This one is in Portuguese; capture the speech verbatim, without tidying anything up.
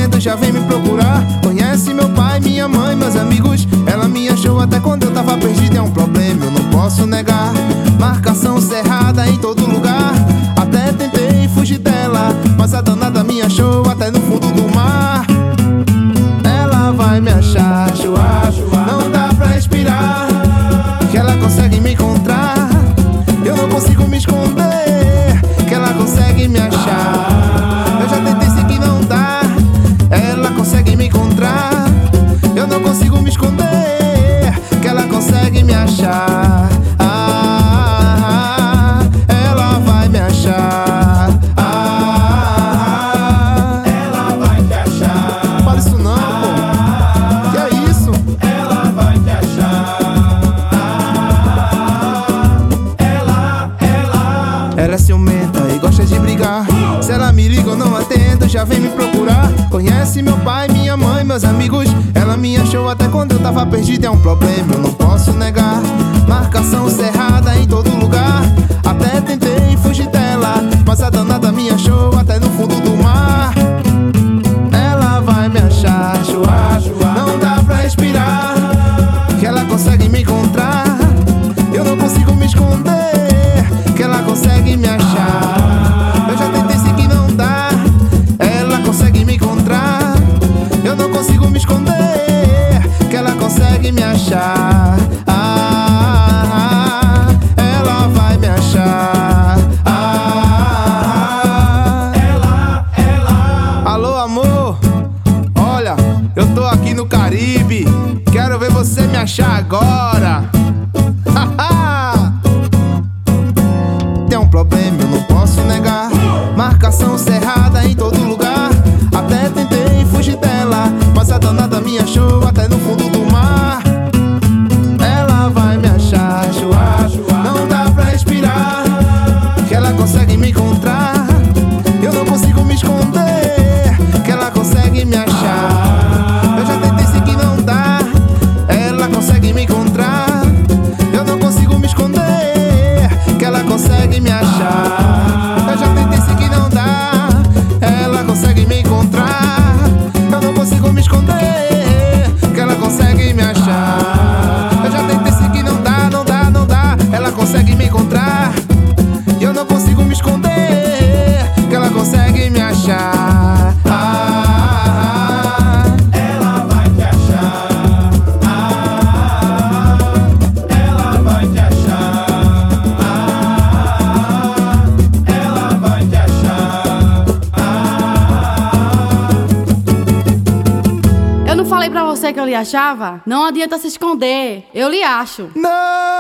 atendo, já vem me procurar. Conhece meu pai, minha mãe, meus amigos. Ela me achou até quando eu tava perdido. É um problema, eu não posso negar. Marcação cerrada em todo lugar. Até tentei fugir dela, mas a danada me achou até no fundo do mar. Ela vai me achar, chua, chua, não dá pra respirar. Que ela consegue me encontrar, eu não consigo me esconder. Que ela consegue me achar, eu já tentei seguir, não dá. Ela consegue me encontrar, eu não consigo me esconder. Que ela consegue me achar. Ah, ela vai me achar. Ah, ela vai te achar. fala isso não, pô. Que é isso? Ela vai te achar. Ela, ela. Ela é ciumenta e gosta de brigar. Se ela me liga eu não atendo, já vem me procurar. Conhece meu pai, minha mãe, meus amigos. Ela me achou até quando eu tava perdido. É um problema, eu não posso negar. Marcação cerrada em todo lugar. Até tentei fugir dela, mas a danada me achou até no fundo do mar. Ela vai me achar, chua, chua, não dá pra respirar. Que ela consegue me encontrar, eu não consigo me esconder. Que ela consegue me achar, eu já tentei seguir, não dá. Ela consegue me encontrar, eu não consigo me esconder. Que ela consegue me achar. Ah, ela vai me achar. Ah, Ela, ela. alô, amor, olha, eu tô aqui no Caribe. Quero ver você me achar agora. Tem um problema, eu não posso negar. Marcação cerrada em todo lugar. Até tentei fugir dela, mas a danada me achou até no fundo do mar. Ela vai me achar, chua, chua, não dá pra respirar. Que ela consegue me encontrar, eu não consigo me esconder. Que ela consegue me achar, eu já tentei seguir, não dá. Ela consegue me encontrar, eu não consigo me esconder. Que ela consegue me achar, eu já tentei seguir, não dá. Ela consegue me encontrar, eu não consigo me esconder. Que ela consegue me achar, eu já tentei seguir, não dá, não dá, não dá. Ela consegue me encontrar, e eu não consigo me esconder. Que ela consegue me achar. Ah, Ela vai te achar. Ah, ela vai te achar. Ah, ela vai te achar. Ah. Eu não falei pra você que eu lhe achava? Não adianta se esconder, eu lhe acho. não!